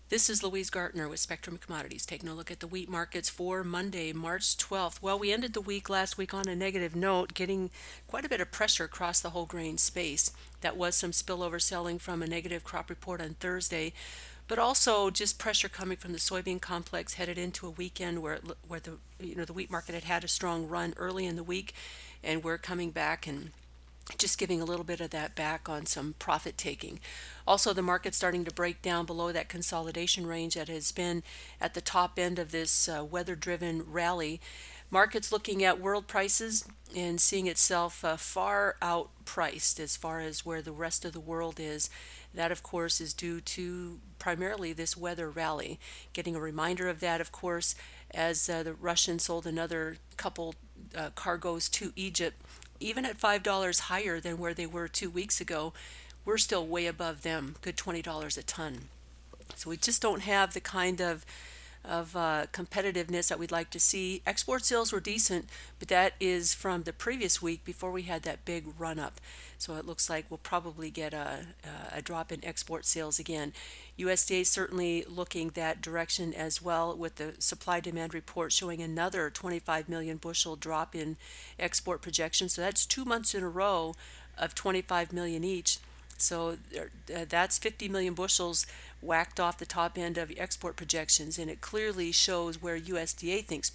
This is Louise Gartner with Spectrum Commodities, taking a look at the wheat markets for Monday, March 12th. Well, we ended the week last week on a negative note, getting quite a bit of pressure across the whole grain space. That was some spillover selling from a negative crop report on Thursday, but also just pressure coming from the soybean complex headed into a weekend where the wheat market had had a strong run early in the week, and we're coming back and just giving a little bit of that back on some profit taking. Also, the market's starting to break down below that consolidation range that has been at the top end of this weather driven rally. Markets looking at world prices and seeing itself far outpriced as far as where the rest of the world is. That, of course, is due to primarily this weather rally. Getting a reminder of that, of course, as the Russians sold another couple cargoes to Egypt, even at $5 higher than where they were 2 weeks ago, we're still way above them, good $20 a ton. So we just don't have the kind of competitiveness that we'd like to see. Export sales were decent, but that is from the previous week before we had that big run up. So it looks like we'll probably get a drop in export sales again. USDA certainly looking that direction as well, with the supply demand report showing another 25 million bushel drop in export projections. So that's 2 months in a row of 25 million each. So that's 50 million bushels whacked off the top end of export projections, and it clearly shows where USDA thinks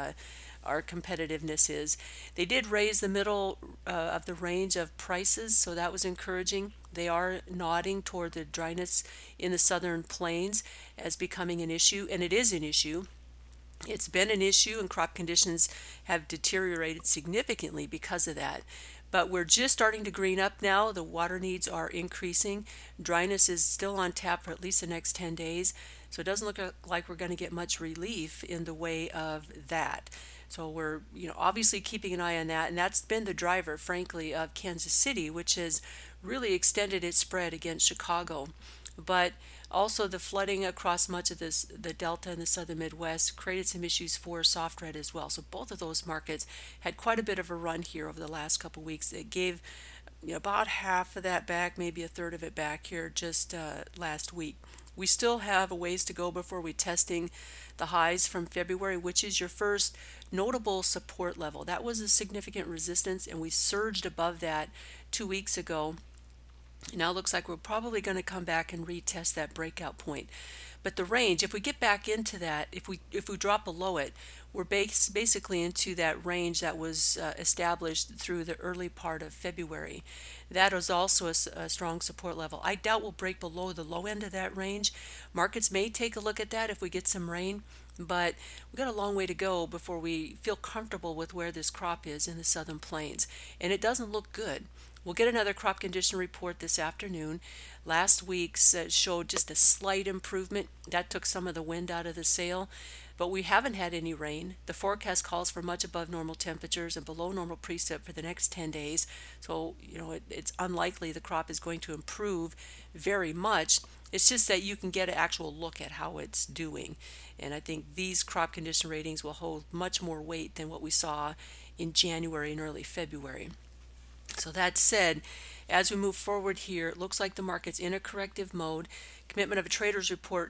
our competitiveness is. They did raise the middle of the range of prices, so that was encouraging. They are nodding toward the dryness in the southern plains as becoming an issue, and it is an issue. It's been an issue, and crop conditions have deteriorated significantly because of that. But we're just starting to green up now. The water needs are increasing. Dryness is still on tap for at least the next 10 days. So it doesn't look like we're going to get much relief in the way of that. So we're, obviously keeping an eye on that. And that's been the driver, frankly, of Kansas City, which has really extended its spread against Chicago. But also the flooding across much of the Delta and the southern Midwest created some issues for soft red as well. So both of those markets had quite a bit of a run here over the last couple of weeks. It gave about half of that back, maybe a third of it back here just last week. We still have a ways to go before we're testing the highs from February, which is your first notable support level. That was a significant resistance, and we surged above that 2 weeks ago. Now it looks like we're probably going to come back and retest that breakout point. But the range, if we get back into that, if we drop below it, we're basically into that range that was established through the early part of February. That is also a strong support level. I doubt we'll break below the low end of that range. Markets may take a look at that if we get some rain, but we've got a long way to go before we feel comfortable with where this crop is in the southern plains. And it doesn't look good. We'll get another crop condition report this afternoon. Last week's showed just a slight improvement. That took some of the wind out of the sail, but we haven't had any rain. The forecast calls for much above normal temperatures and below normal precip for the next 10 days. So, it's unlikely the crop is going to improve very much. It's just that you can get an actual look at how it's doing. And I think these crop condition ratings will hold much more weight than what we saw in January and early February. So that said, as we move forward here, it looks like the market's in a corrective mode. Commitment of a traders report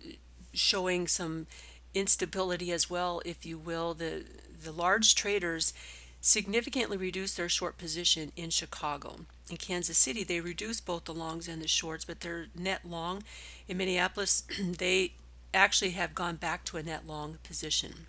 showing some instability as well, if you will. The large traders significantly reduced their short position in Chicago. In Kansas City, they reduced both the longs and the shorts, but their net long in Minneapolis, they actually have gone back to a net long position.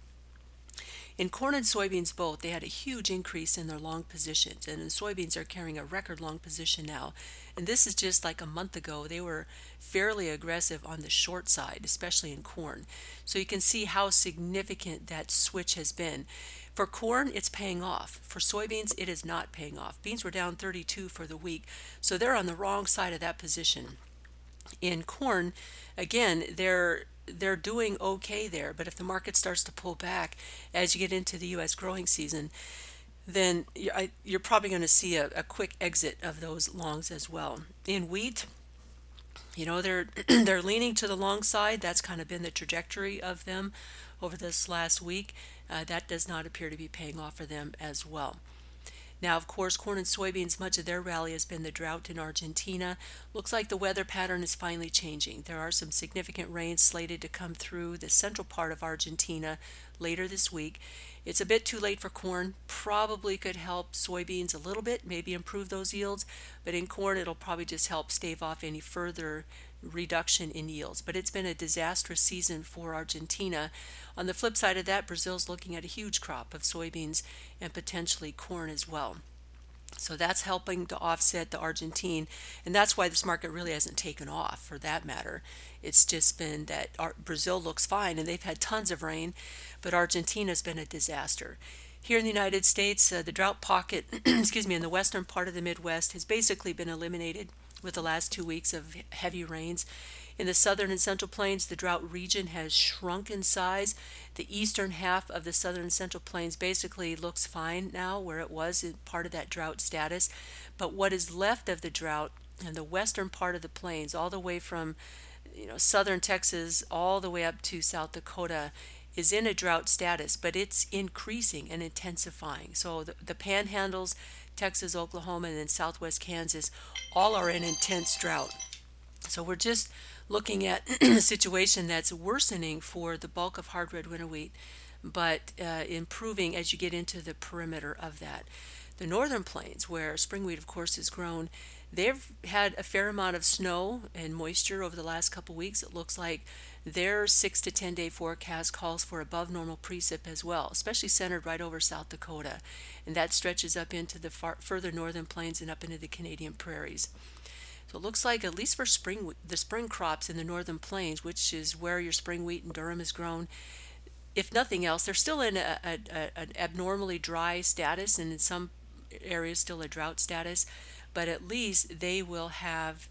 In corn and soybeans both, they had a huge increase in their long positions, and in soybeans are carrying a record long position now. And this is just like a month ago, they were fairly aggressive on the short side, especially in corn. So you can see how significant that switch has been. For corn, it's paying off. For soybeans, it is not paying off. Beans were down 32 for the week, so they're on the wrong side of that position. In corn, again, they're doing okay there, but if the market starts to pull back as you get into the U.S. growing season, then you're probably going to see a quick exit of those longs as well. In wheat, they're they're leaning to the long side. That's kind of been the trajectory of them over this last week. That does not appear to be paying off for them as well. Now, of course, corn and soybeans, much of their rally has been the drought in Argentina. Looks like the weather pattern is finally changing. There are some significant rains slated to come through the central part of Argentina later this week. It's a bit too late for corn. Probably could help soybeans a little bit, maybe improve those yields, but in corn, it'll probably just help stave off any further reduction in yields. But it's been a disastrous season for Argentina. On the flip side of that, Brazil's looking at a huge crop of soybeans and potentially corn as well. So that's helping to offset the Argentine, and that's why this market really hasn't taken off for that matter. It's just been that Brazil looks fine and they've had tons of rain, but Argentina's been a disaster. Here in the United States, the drought pocket, excuse me, in the western part of the Midwest has basically been eliminated with the last 2 weeks of heavy rains. In the southern and central plains, the drought region has shrunk in size. The eastern half of the southern and central plains basically looks fine now, where it was in part of that drought status. But what is left of the drought in the western part of the plains, all the way from southern Texas all the way up to South Dakota, is in a drought status, but it's increasing and intensifying. So the panhandles, Texas, Oklahoma, and then southwest Kansas, all are in intense drought. So we're just looking at a situation that's worsening for the bulk of hard red winter wheat, but improving as you get into the perimeter of that. The northern plains, where spring wheat, of course, is grown, they've had a fair amount of snow and moisture over the last couple weeks. It looks like their 6 to 10 day forecast calls for above normal precip as well, especially centered right over South Dakota, and that stretches up into the further northern plains and up into the Canadian prairies. So it looks like, at least for the spring crops in the northern plains, which is where your spring wheat and durum is grown, if nothing else, they're still in an abnormally dry status, and in some areas still a drought status, but at least they will have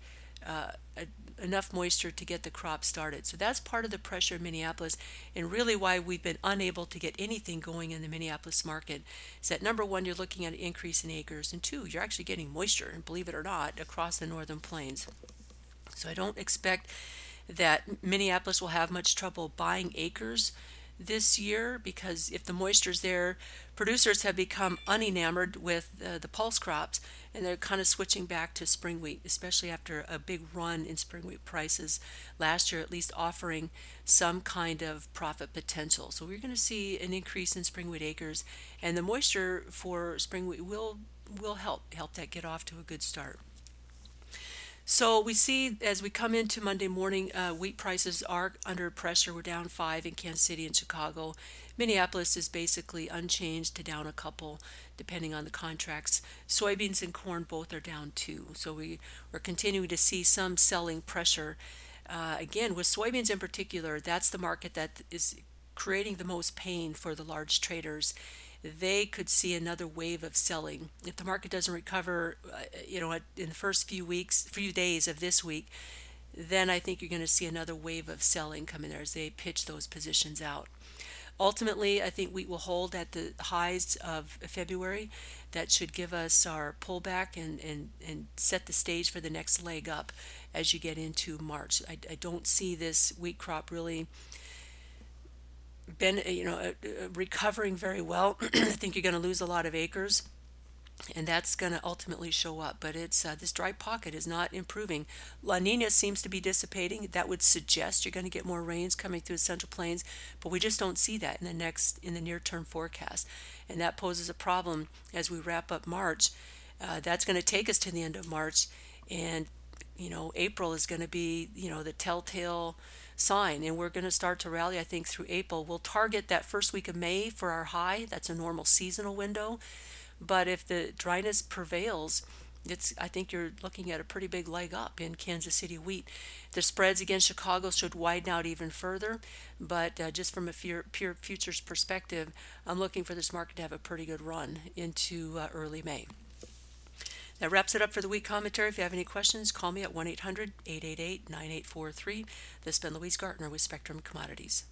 enough moisture to get the crop started. So that's part of the pressure in Minneapolis, and really why we've been unable to get anything going in the Minneapolis market is that, number one, you're looking at an increase in acres, and two, you're actually getting moisture, and believe it or not, across the northern plains. So I don't expect that Minneapolis will have much trouble buying acres this year, because if the moisture's there, producers have become unenamored with the pulse crops, and they're kind of switching back to spring wheat, especially after a big run in spring wheat prices last year, at least offering some kind of profit potential. So we're going to see an increase in spring wheat acres, and the moisture for spring wheat will help that get off to a good start. So we see as we come into Monday morning, wheat prices are under pressure. We're down 5 in Kansas City and Chicago. Minneapolis is basically unchanged to down a couple, depending on the contracts. Soybeans and corn both are down 2. So we're continuing to see some selling pressure. Again, with soybeans in particular, that's the market that is creating the most pain for the large traders. They could see another wave of selling if the market doesn't recover in the first few days of this week. Then I think you're going to see another wave of selling come in there as they pitch those positions out. Ultimately, I think wheat will hold at the highs of February. That should give us our pullback and set the stage for the next leg up as you get into March. I don't see this wheat crop really been recovering very well. I think you're going to lose a lot of acres, and that's going to ultimately show up. But it's this dry pocket is not improving. La Nina seems to be dissipating. That would suggest you're going to get more rains coming through the Central Plains, but we just don't see that in the near term forecast, and that poses a problem as we wrap up March. That's going to take us to the end of March, and April is going to be the telltale sign, and we're going to start to rally, I think, through April. We'll target that first week of May for our high. That's a normal seasonal window, but if the dryness prevails, I think you're looking at a pretty big leg up in Kansas City wheat. The spreads against Chicago should widen out even further, but just from a pure futures perspective, I'm looking for this market to have a pretty good run into early May. That wraps it up for the week commentary. If you have any questions, call me at 1-800-888-9843. This has been Louise Gartner with Spectrum Commodities.